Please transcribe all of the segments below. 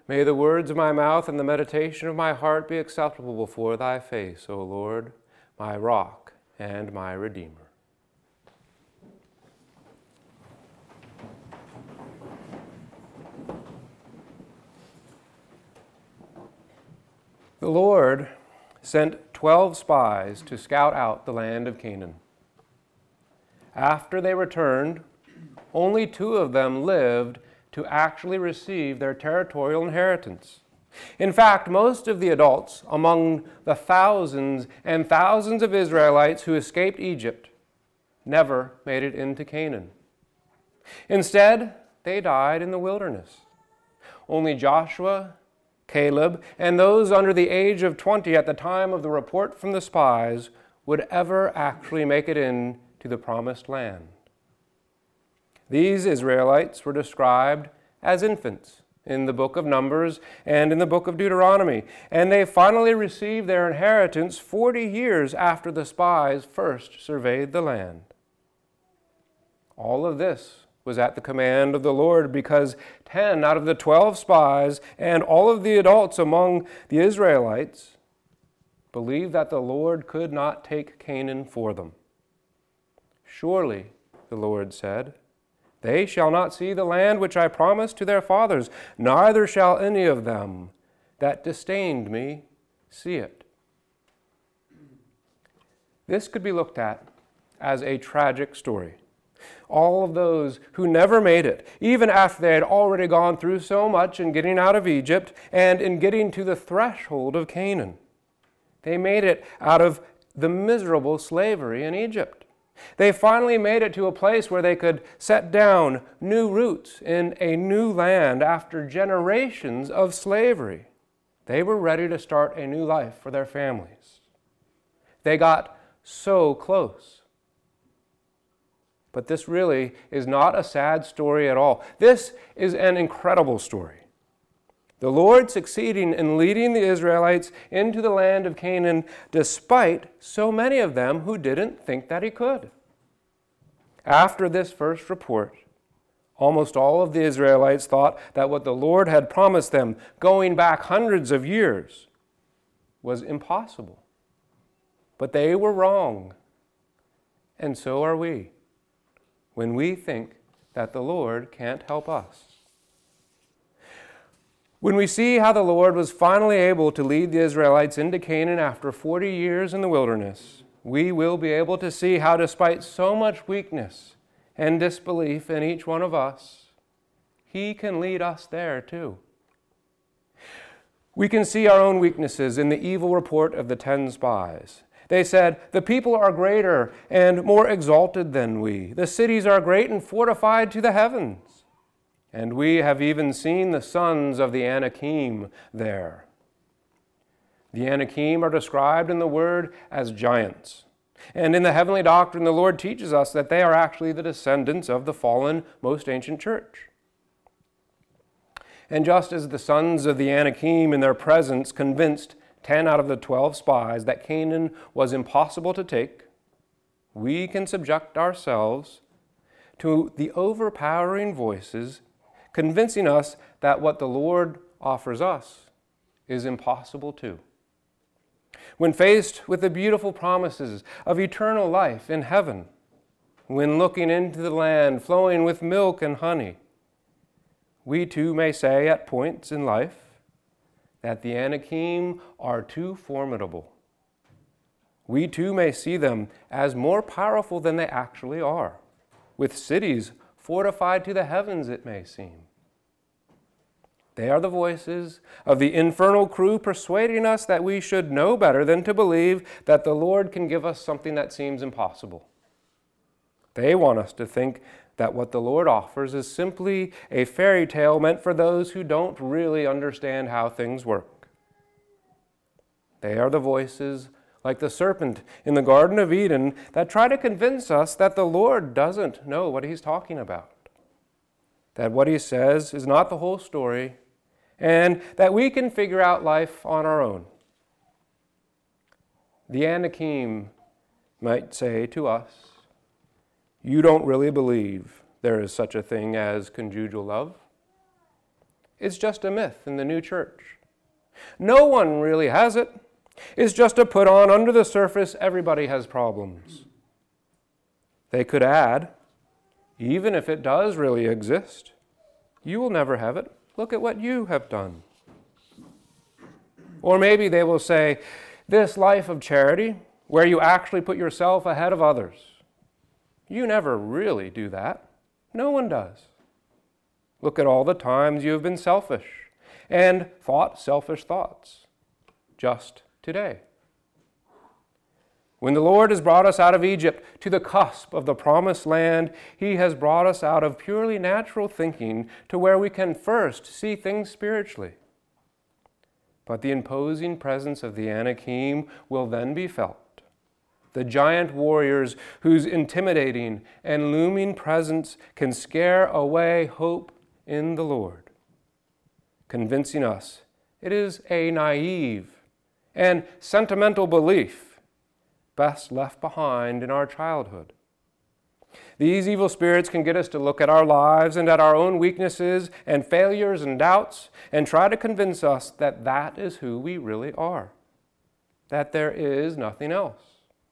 May the words of my mouth and the meditation of my heart be acceptable before thy face, O Lord, my rock and my redeemer. The Lord sent 12 spies to scout out the land of Canaan. After they returned, only 2 of them lived to actually receive their territorial inheritance. In fact, most of the adults among the thousands and thousands of Israelites who escaped Egypt never made it into Canaan. Instead, they died in the wilderness. Only Joshua, Caleb, and those under the age of 20 at the time of the report from the spies would ever actually make it into the promised land. These Israelites were described as infants in the book of Numbers and in the book of Deuteronomy, and they finally received their inheritance 40 years after the spies first surveyed the land. All of this was at the command of the Lord because 10 out of the 12 spies and all of the adults among the Israelites believed that the Lord could not take Canaan for them. Surely, the Lord said, they shall not see the land which I promised to their fathers, neither shall any of them that disdained me see it. This could be looked at as a tragic story. All of those who never made it, even after they had already gone through so much in getting out of Egypt and in getting to the threshold of Canaan. They made it out of the miserable slavery in Egypt. They finally made it to a place where they could set down new roots in a new land after generations of slavery. They were ready to start a new life for their families. They got so close. But this really is not a sad story at all. This is an incredible story. The Lord succeeding in leading the Israelites into the land of Canaan despite so many of them who didn't think that he could. After this first report, almost all of the Israelites thought that what the Lord had promised them, going back hundreds of years, was impossible. But they were wrong, and so are we, when we think that the Lord can't help us. When we see how the Lord was finally able to lead the Israelites into Canaan after 40 years in the wilderness, we will be able to see how despite so much weakness and disbelief in each one of us, he can lead us there too. We can see our own weaknesses in the evil report of the 10 spies. They said, the people are greater and more exalted than we. The cities are great and fortified to the heavens. And we have even seen the sons of the Anakim there. The Anakim are described in the Word as giants. And in the heavenly doctrine, the Lord teaches us that they are actually the descendants of the fallen, most ancient church. And just as the sons of the Anakim in their presence convinced 10 out of the 12 spies that Canaan was impossible to take, we can subject ourselves to the overpowering voices convincing us that what the Lord offers us is impossible too. When faced with the beautiful promises of eternal life in heaven, when looking into the land flowing with milk and honey, we too may say at points in life that the Anakim are too formidable. We too may see them as more powerful than they actually are, with cities fortified to the heavens, it may seem. They are the voices of the infernal crew persuading us that we should know better than to believe that the Lord can give us something that seems impossible. They want us to think that what the Lord offers is simply a fairy tale meant for those who don't really understand how things work. They are the voices, like the serpent in the Garden of Eden, that try to convince us that the Lord doesn't know what he's talking about, that what he says is not the whole story, and that we can figure out life on our own. The Anakim might say to us, you don't really believe there is such a thing as conjugal love. It's just a myth in the new church. No one really has it. It's just a put on under the surface. Everybody has problems. They could add, even if it does really exist, you will never have it. Look at what you have done. Or maybe they will say, this life of charity, where you actually put yourself ahead of others, you never really do that. No one does. Look at all the times you have been selfish and thought selfish thoughts, just today. When the Lord has brought us out of Egypt to the cusp of the promised land, He has brought us out of purely natural thinking to where we can first see things spiritually. But the imposing presence of the Anakim will then be felt. The giant warriors whose intimidating and looming presence can scare away hope in the Lord, convincing us it is a naive and sentimental belief best left behind in our childhood. These evil spirits can get us to look at our lives and at our own weaknesses and failures and doubts and try to convince us that that is who we really are, that there is nothing else.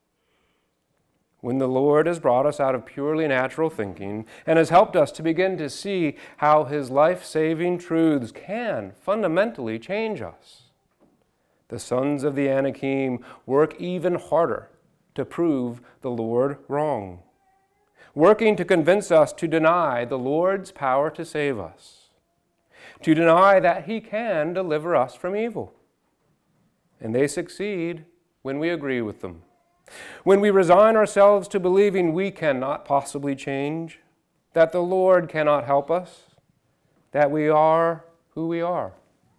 When the Lord has brought us out of purely natural thinking and has helped us to begin to see how His life-saving truths can fundamentally change us, the sons of the Anakim work even harder to prove the Lord wrong, working to convince us to deny the Lord's power to save us, to deny that He can deliver us from evil. And they succeed when we agree with them, when we resign ourselves to believing we cannot possibly change, that the Lord cannot help us, that we are who we are.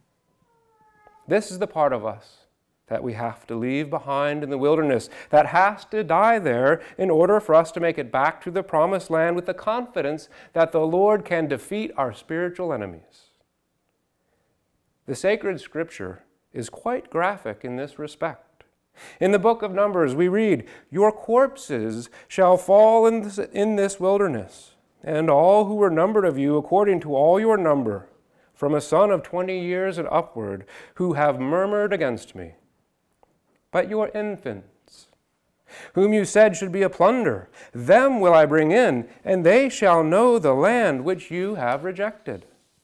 This is the part of us that we have to leave behind in the wilderness, that has to die there in order for us to make it back to the promised land with the confidence that the Lord can defeat our spiritual enemies. The sacred scripture is quite graphic in this respect. In the book of Numbers, we read, "Your corpses shall fall in this wilderness, and all who were numbered of you according to all your number, from a son of 20 years and upward, who have murmured against me. But your infants, whom you said should be a plunder, them will I bring in, and they shall know the land which you have rejected."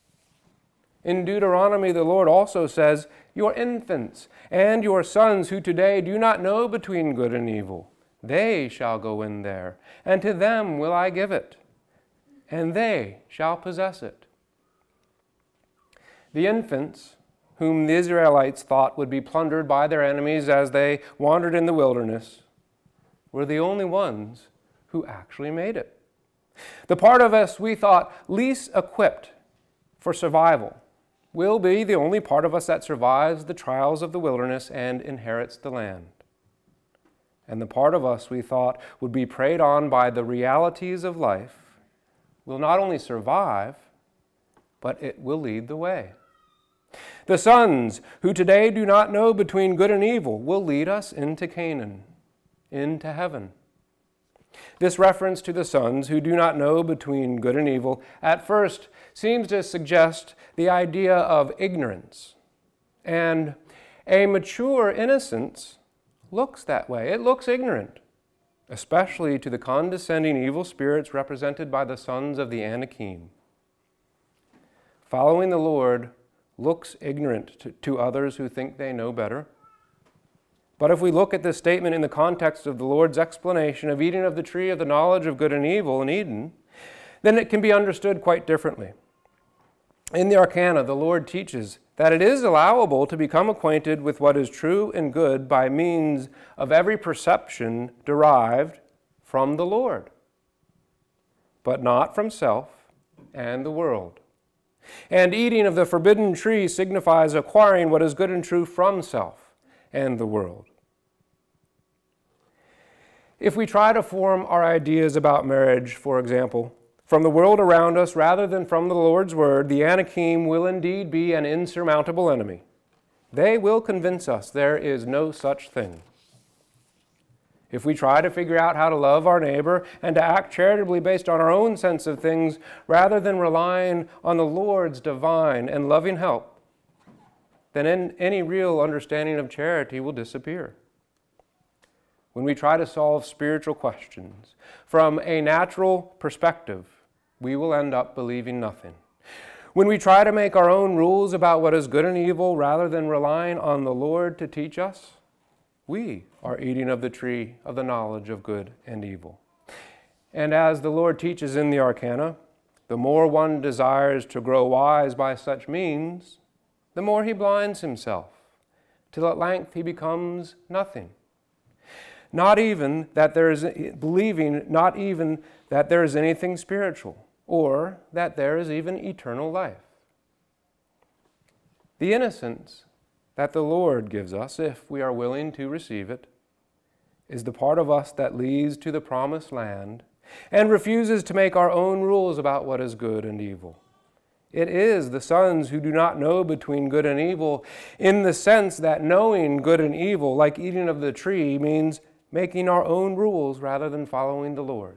In Deuteronomy, the Lord also says, "Your infants and your sons who today do not know between good and evil, they shall go in there, and to them will I give it, and they shall possess it." The infants, whom the Israelites thought would be plundered by their enemies as they wandered in the wilderness, were the only ones who actually made it. The part of us we thought least equipped for survival will be the only part of us that survives the trials of the wilderness and inherits the land. And the part of us we thought would be preyed on by the realities of life will not only survive, but it will lead the way. The sons who today do not know between good and evil will lead us into Canaan, into heaven. This reference to the sons who do not know between good and evil at first seems to suggest the idea of ignorance. And a mature innocence looks that way. It looks ignorant, especially to the condescending evil spirits represented by the sons of the Anakim. Following the Lord looks ignorant to others who think they know better. But if we look at this statement in the context of the Lord's explanation of eating of the tree of the knowledge of good and evil in Eden, then it can be understood quite differently. In the Arcana, the Lord teaches that it is allowable to become acquainted with what is true and good by means of every perception derived from the Lord, but not from self and the world. And eating of the forbidden tree signifies acquiring what is good and true from self and the world. If we try to form our ideas about marriage, for example, from the world around us rather than from the Lord's word, the Anakim will indeed be an insurmountable enemy. They will convince us there is no such thing. if we try to figure out how to love our neighbor and to act charitably based on our own sense of things rather than relying on the Lord's divine and loving help, then any real understanding of charity will disappear. When we try to solve spiritual questions from a natural perspective, we will end up believing nothing. When we try to make our own rules about what is good and evil rather than relying on the Lord to teach us, we are eating of the tree of the knowledge of good and evil. And as the Lord teaches in the Arcana, the more one desires to grow wise by such means, the more he blinds himself, till at length he becomes nothing. Not even that there is believing, not even that there is anything spiritual, or that there is even eternal life. The innocence that the Lord gives us, if we are willing to receive it, is the part of us that leads to the promised land and refuses to make our own rules about what is good and evil. It is the sons who do not know between good and evil, in the sense that knowing good and evil, like eating of the tree, means making our own rules rather than following the Lord's.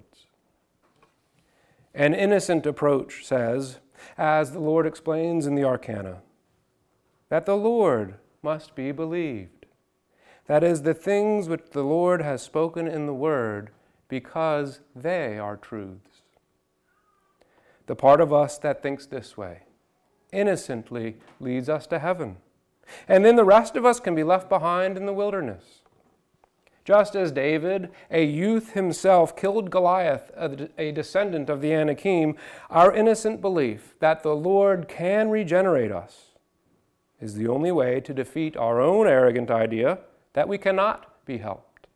An innocent approach says, as the Lord explains in the Arcana, that the Lord must be believed. That is, the things which the Lord has spoken in the Word, because they are truths. The part of us that thinks this way innocently leads us to heaven, and then the rest of us can be left behind in the wilderness. Just as David, a youth himself, killed Goliath, a descendant of the Anakim, our innocent belief that the Lord can regenerate us is the only way to defeat our own arrogant idea that we cannot be helped.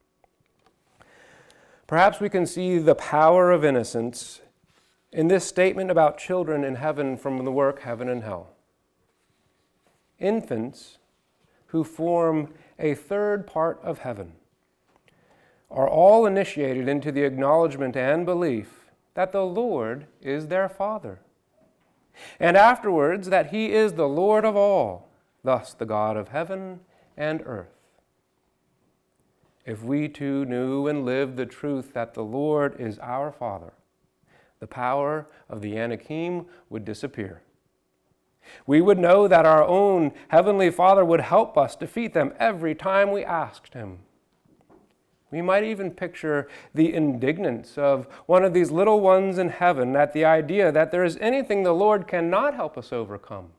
Perhaps we can see the power of innocence in this statement about children in heaven from the work Heaven and Hell. Infants who form a third part of heaven are all initiated into the acknowledgement and belief that the Lord is their Father, and afterwards that He is the Lord of all, thus the God of heaven and earth. If we too knew and lived the truth that the Lord is our Father, the power of the Anakim would disappear. We would know that our own Heavenly Father would help us defeat them every time we asked Him. We might even picture the indignance of one of these little ones in heaven at the idea that there is anything the Lord cannot help us overcome.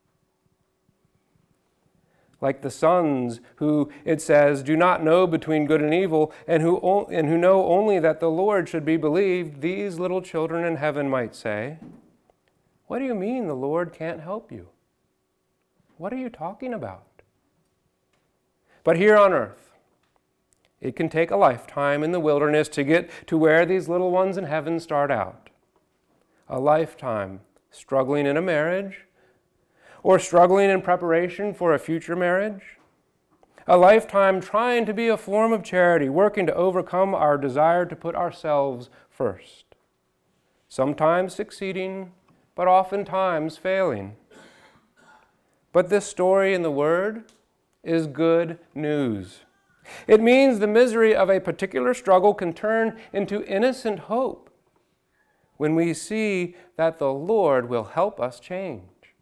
Like the sons who, it says, do not know between good and evil, and who know only that the Lord should be believed, these little children in heaven might say, "What do you mean the Lord can't help you? What are you talking about?" But here on earth, it can take a lifetime in the wilderness to get to where these little ones in heaven start out. A lifetime struggling in a marriage, or struggling in preparation for a future marriage. A lifetime trying to be a form of charity, working to overcome our desire to put ourselves first. Sometimes succeeding, but oftentimes failing. But this story in the Word is good news. It means the misery of a particular struggle can turn into innocent hope when we see that the Lord will help us change.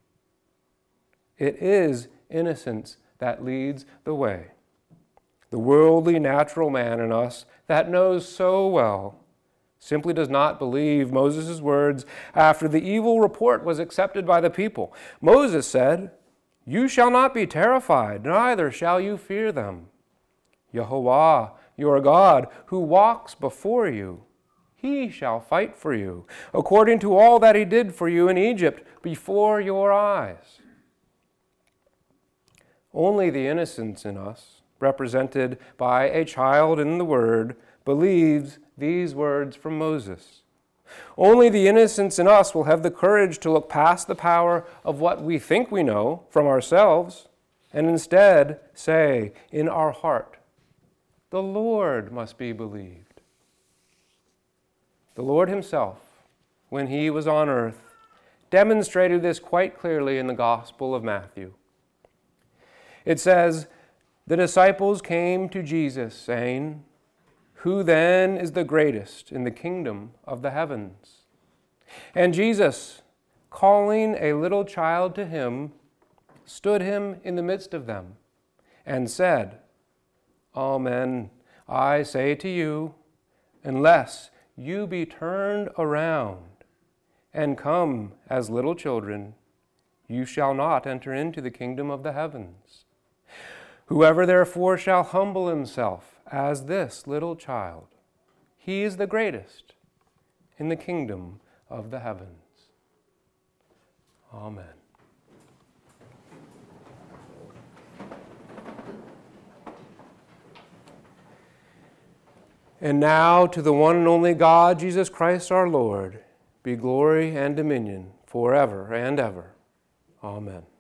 It is innocence that leads the way. The worldly, natural man in us that knows so well simply does not believe Moses' words after the evil report was accepted by the people. Moses said, "You shall not be terrified, neither shall you fear them. Yehovah, your God, who walks before you, He shall fight for you, according to all that He did for you in Egypt before your eyes." Only the innocence in us, represented by a child in the Word, believes these words from Moses. Only the innocence in us will have the courage to look past the power of what we think we know from ourselves and instead say in our heart, "The Lord must be believed." The Lord Himself, when He was on earth, demonstrated this quite clearly in the Gospel of Matthew. It says, "The disciples came to Jesus, saying, Who then is the greatest in the kingdom of the heavens? And Jesus, calling a little child to him, stood him in the midst of them, and said, Amen, I say to you, unless you be turned around and come as little children, you shall not enter into the kingdom of the heavens. Whoever therefore shall humble himself as this little child, he is the greatest in the kingdom of the heavens. Amen. And now to the one and only God, Jesus Christ our Lord, be glory and dominion forever and ever. Amen.